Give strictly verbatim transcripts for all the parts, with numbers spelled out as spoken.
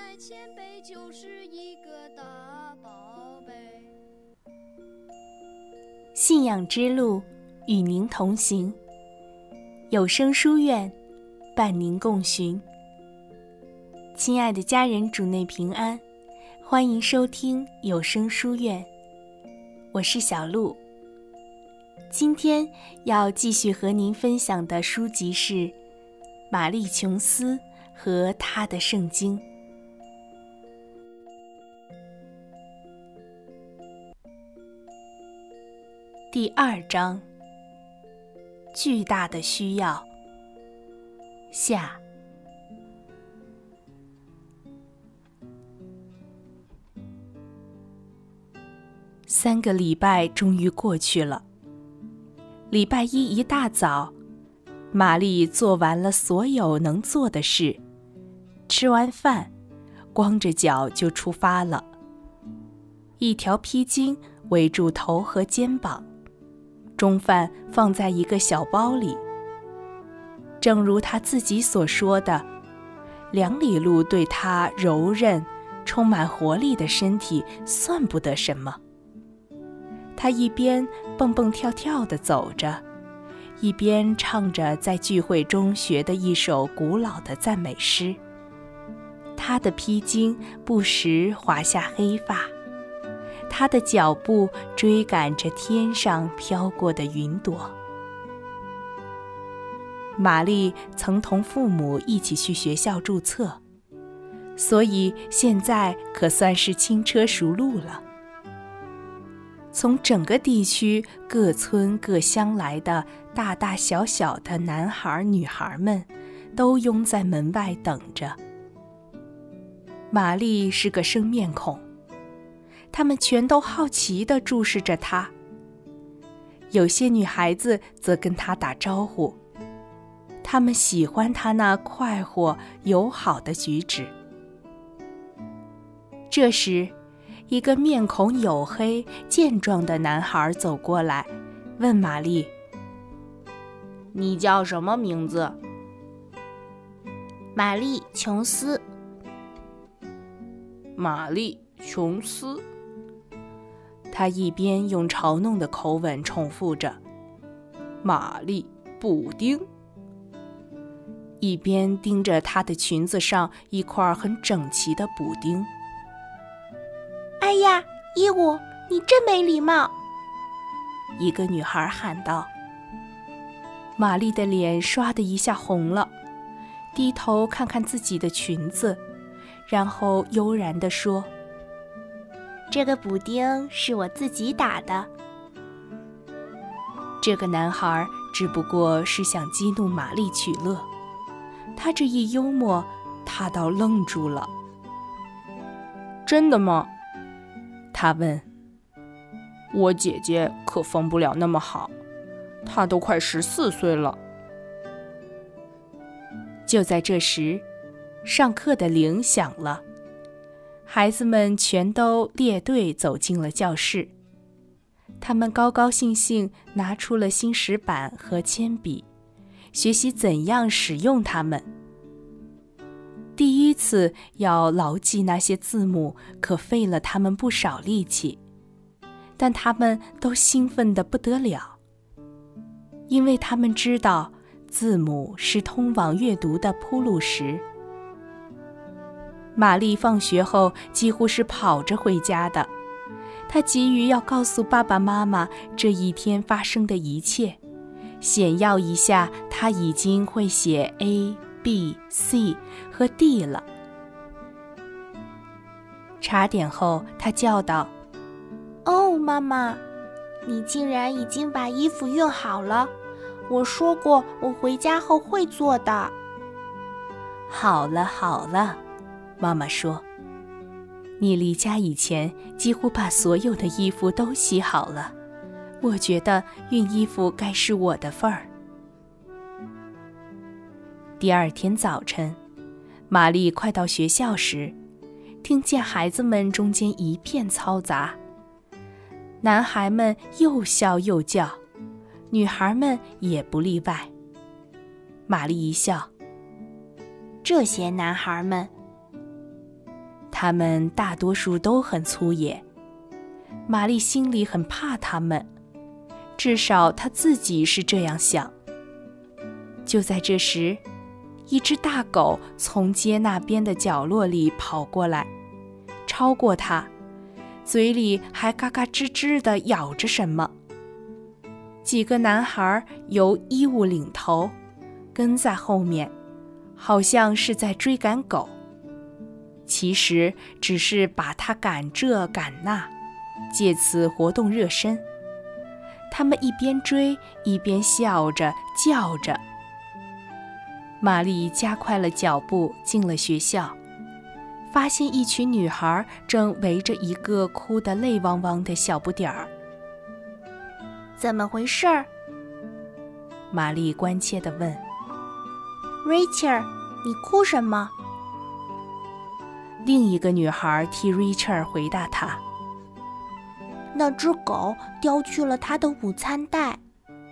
在前辈就是一个大宝贝。 信仰之路，与您同行。有声书院，伴您共寻。亲爱的家人，主内平安，欢迎收听有声书院，我是小鹿。今天要继续和您分享的书籍是玛丽·琼斯和她的圣经。第二章，巨大的需要下。三个礼拜终于过去了。礼拜一一大早，玛丽做完了所有能做的事，吃完饭，光着脚就出发了。一条披巾围住头和肩膀，中饭放在一个小包里。正如她自己所说的，两里路对她柔韧、充满活力的身体算不得什么。她一边蹦蹦跳跳地走着，一边唱着在聚会中学的一首古老的赞美诗。她的披巾不时滑下黑发，她的脚步追赶着天上飘过的云朵。玛丽曾同父母一起去学校注册，所以现在可算是轻车熟路了。从整个地区各村各乡来的大大小小的男孩女孩们都拥在门外等着。玛丽是个生面孔，他们全都好奇地注视着她。有些女孩子则跟她打招呼，她们喜欢她那快活友好的举止。这时，一个面孔黝黑、健壮的男孩走过来，问玛丽：“ 你叫什么名字？”“ 玛丽·琼斯。”“ 玛丽·琼斯。” 他一边用嘲弄的口吻重复着：“ 玛丽·布丁。” 一边盯着她的裙子上一块很整齐的补丁。 “哎呀，伊吾，你真没礼貌！” 一个女孩喊道。玛丽的脸唰的一下红了，低头看看自己的裙子，然后悠然地说：“ 这个补丁是我自己打的。” 这个男孩只不过是想激怒玛丽取乐，他这一幽默，她倒愣住了。 “真的吗？” 他问。 “我姐姐可缝不了那么好，她都快十四岁了。” 就在这时，上课的铃响了，孩子们全都列队走进了教室。他们高高兴兴拿出了新石板和铅笔，学习怎样使用它们。第一次要牢记那些字母，可费了他们不少力气，但他们都兴奋得不得了，因为他们知道字母是通往阅读的铺路石。玛丽放学后几乎是跑着回家的，她急于要告诉爸爸妈妈这一天发生的一切，显耀一下她已经会写 A、B、C 和 D 了。茶点后，她叫道：“ 哦，妈妈，你竟然已经把衣服熨好了，我说过我回家后会做的。”“ 好了好了。”妈妈说，“你离家以前几乎把所有的衣服都洗好了，我觉得熨衣服该是我的份儿。”第二天早晨，玛丽快到学校时，听见孩子们中间一片嘈杂，男孩们又笑又叫，女孩们也不例外。玛丽一笑：“ 这些男孩们。” 他们大多数都很粗野，玛丽心里很怕他们，至少她自己是这样想。就在这时，一只大狗从街那边的角落里跑过来，超过它，嘴里还嘎嘎吱吱地咬着什么。几个男孩由衣物领头，跟在后面，好像是在追赶狗，其实只是把它赶这赶那，借此活动热身。他们一边追一边笑着叫着。玛丽加快了脚步进了学校，发现一群女孩正围着一个哭得泪汪汪的小不点儿。 怎么回事儿？ 玛丽关切地问。 Rachel， 你哭什么？ 另一个女孩替 Rachel 回答她。 那只狗叼去了她的午餐袋。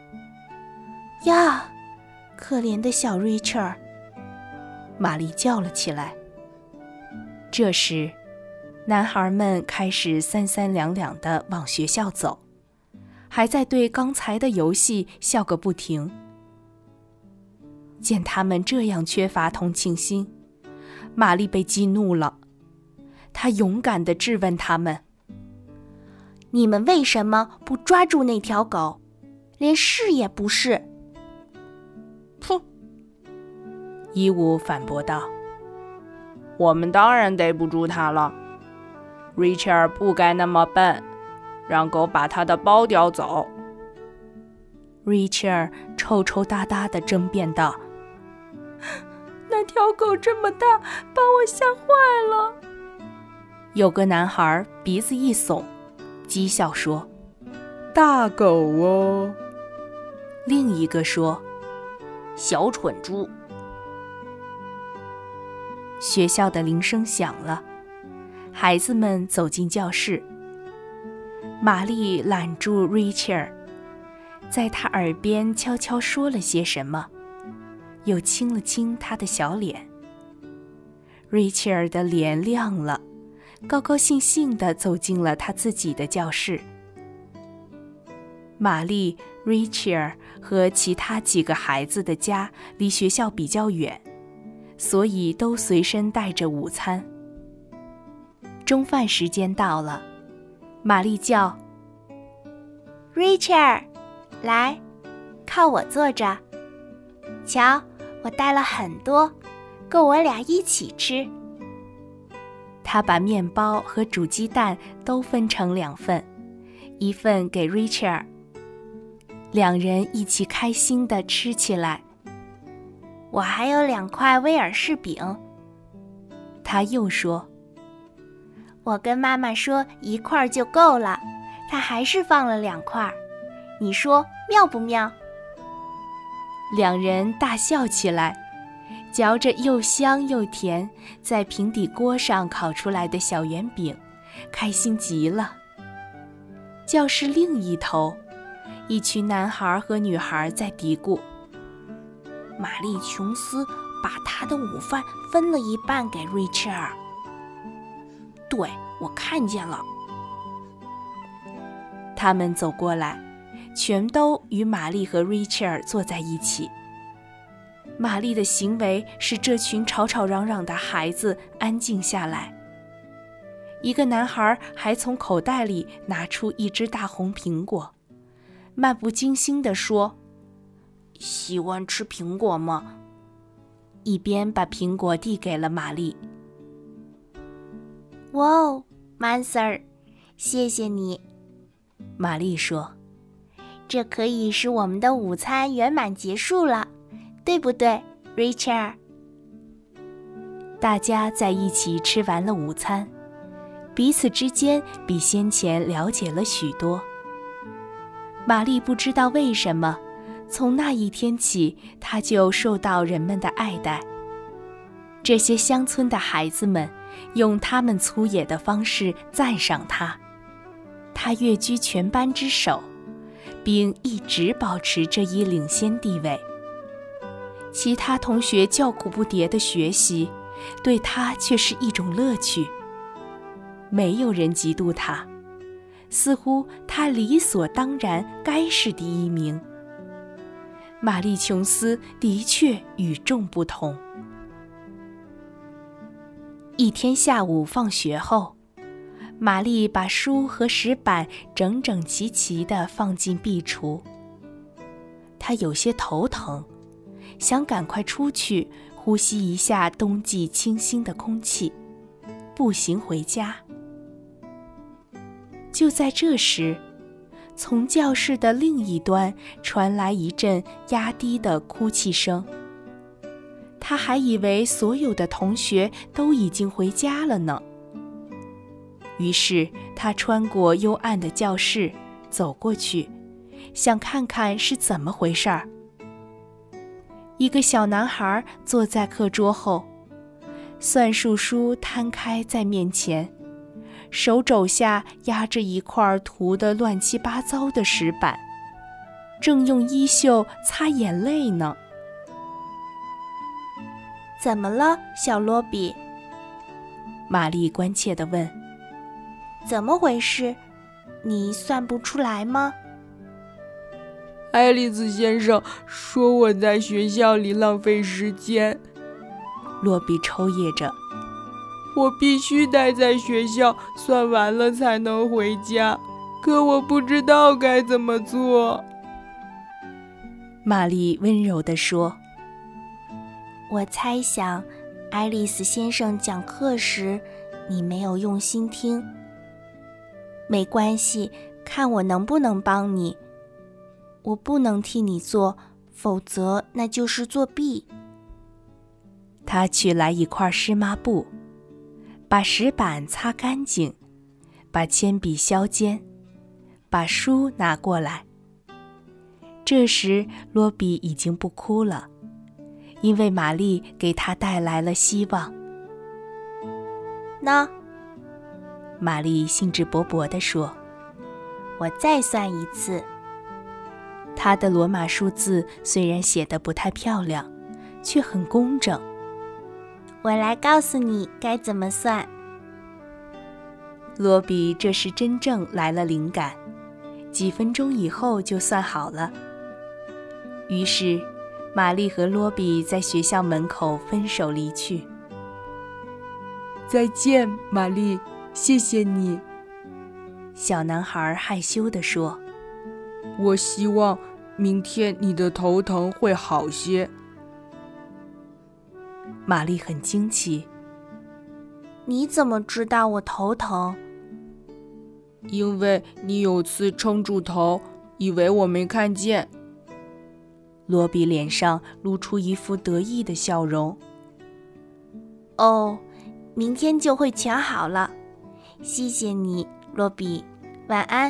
呀，可怜的小 Rachel， 玛丽叫了起来。这时，男孩们开始三三两两地往学校走，还在对刚才的游戏笑个不停。见他们这样缺乏同情心，玛丽被激怒了。她勇敢地质问他们： 你们为什么不抓住那条狗？连是也不是。 噗！ 伊武反驳道： 我们当然逮不住它了。Richard 不该那么笨，让狗把他的包叼走。 Richard 抽抽搭搭地争辩道： 那条狗这么大，把我吓坏了。 有个男孩鼻子一耸，讥笑说： 大狗哦。 另一个说： 小蠢猪。 学校的铃声响了，孩子们走进教室。玛丽揽住 Richard， 在他耳边悄悄说了些什么，又亲了亲他的小脸。Richard 的脸亮了，高高兴兴地走进了他自己的教室。玛丽、Richard 和其他几个孩子的家离学校比较远，所以都随身带着午餐。中饭时间到了，玛丽叫 Richard， 来，靠我坐着。瞧，我带了很多，够我俩一起吃。 她把面包和煮鸡蛋都分成两份，一份给 Richard。两人一起开心地吃起来。 我还有两块威尔士饼。 他又说： 我跟妈妈说一块就够了，她还是放了两块。你说妙不妙？ 两人大笑起来，嚼着又香又甜，在平底锅上烤出来的小圆饼，开心极了。教室另一头，一群男孩和女孩在嘀咕： 玛丽琼斯把她的午饭分了一半给 Richard。 对，我看见了。 他们走过来，全都与玛丽和 Richard 坐在一起。玛丽的行为使这群吵吵嚷嚷的孩子安静下来。一个男孩还从口袋里拿出一只大红苹果，漫不经心地说： 喜欢吃苹果吗？ 一边把苹果递给了玛丽。 哇哦，曼 Sir， 谢谢你。 玛丽说： 这可以使我们的午餐圆满结束了，对不对 Richard？ 大家在一起吃完了午餐，彼此之间比先前了解了许多。玛丽不知道为什么，从那一天起，她就受到人们的爱戴。这些乡村的孩子们用他们粗野的方式赞赏她，她跃居全班之首，并一直保持这一领先地位。其他同学叫苦不迭的学习，对她却是一种乐趣。 没有人嫉妒他，似乎他理所当然该是第一名。玛丽琼斯的确与众不同。一天下午放学后，玛丽把书和石板整整齐齐地放进壁橱。她有些头疼，想赶快出去呼吸一下冬季清新的空气，步行回家。就在这时，从教室的另一端传来一阵压低的哭泣声。他还以为所有的同学都已经回家了呢。于是他穿过幽暗的教室，走过去，想看看是怎么回事儿。一个小男孩坐在课桌后，算术书摊开在面前，手肘下压着一块涂得乱七八糟的石板，正用衣袖擦眼泪呢。 怎么了，小罗比？ 玛丽关切地问。 怎么回事？你算不出来吗？ 爱丽丝先生说我在学校里浪费时间。 罗比抽噎着。 我必须待在学校，算完了才能回家，可我不知道该怎么做。 玛丽温柔地说。 我猜想，爱丽丝先生讲课时，你没有用心听。没关系，看我能不能帮你。我不能替你做，否则那就是作弊。 他取来一块湿抹布，把石板擦干净，把铅笔削尖，把书拿过来。这时罗比已经不哭了，因为玛丽给他带来了希望。 那， 玛丽兴致勃勃地说， 我再算一次。 她的罗马数字虽然写得不太漂亮，却很工整。 我来告诉你该怎么算。 罗比这时真正来了灵感，几分钟以后就算好了。于是玛丽和罗比在学校门口分手离去。 再见，玛丽，谢谢你。 小男孩害羞地说。 我希望明天你的头疼会好些。 玛丽很惊奇。 你怎么知道我头疼？ 因为你有次撑住头，以为我没看见。 罗比脸上露出一副得意的笑容。 哦，明天就会全好了。谢谢你，罗比，晚安。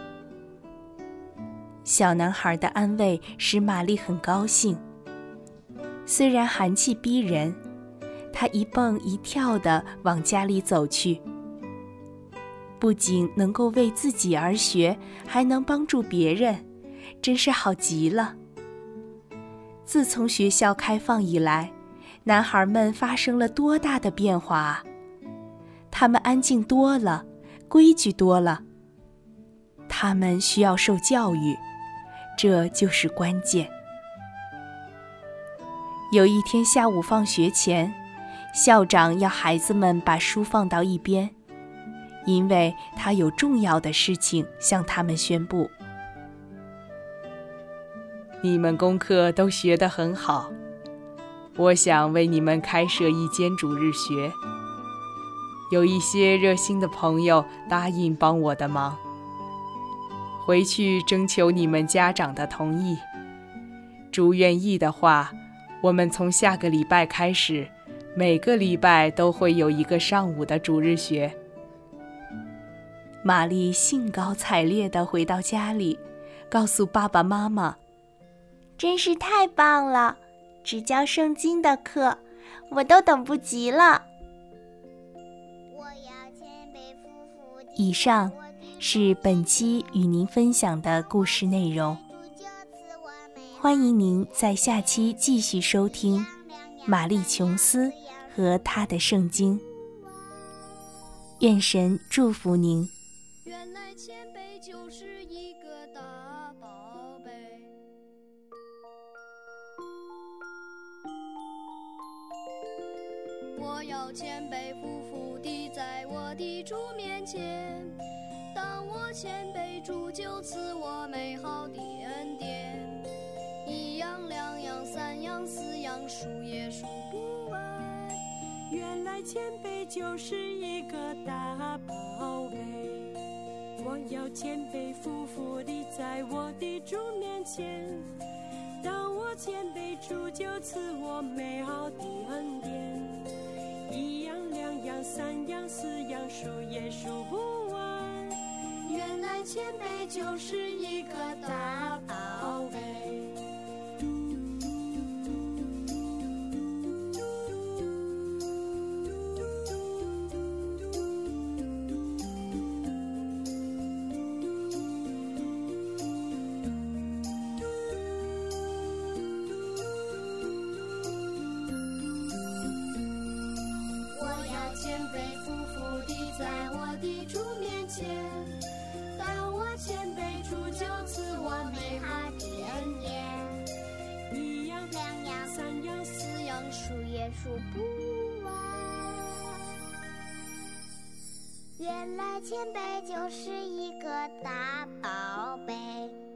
小男孩的安慰使玛丽很高兴。虽然寒气逼人，她一蹦一跳地往家里走去。不仅能够为自己而学，还能帮助别人，真是好极了。自从学校开放以来，男孩们发生了多大的变化啊！他们安静多了，规矩多了。他们需要受教育，这就是关键。有一天下午放学前，校长要孩子们把书放到一边，因为他有重要的事情向他们宣布。 你们功课都学得很好，我想为你们开设一间主日学。有一些热心的朋友答应帮我的忙，回去征求你们家长的同意。主愿意的话，我们从下个礼拜开始，每个礼拜都会有一个上午的主日学。 玛丽兴高采烈地回到家里，告诉爸爸妈妈， 真是太棒了，只教圣经的课，我都等不及了。 以上是本期与您分享的故事内容，欢迎您在下期继续收听玛丽琼斯和她的圣经。 愿神祝福您。 原来谦卑就是一个大宝贝。我要谦卑服服地在我的主面前，当我谦卑，主就赐我美好的恩典。一样两样三样四样数也数不完， 原来谦卑就是一个大宝贝。我要谦卑服服地在我的主面前，当我谦卑，主就赐我美好的恩典。一样两样三样四样数也数不完，原来谦卑就是一个大宝贝。谦卑服服地在我的主面前，当我谦卑，主就赐我美好的恩典。一样两样三样四样数也数不完，原来谦卑就是一个大宝贝。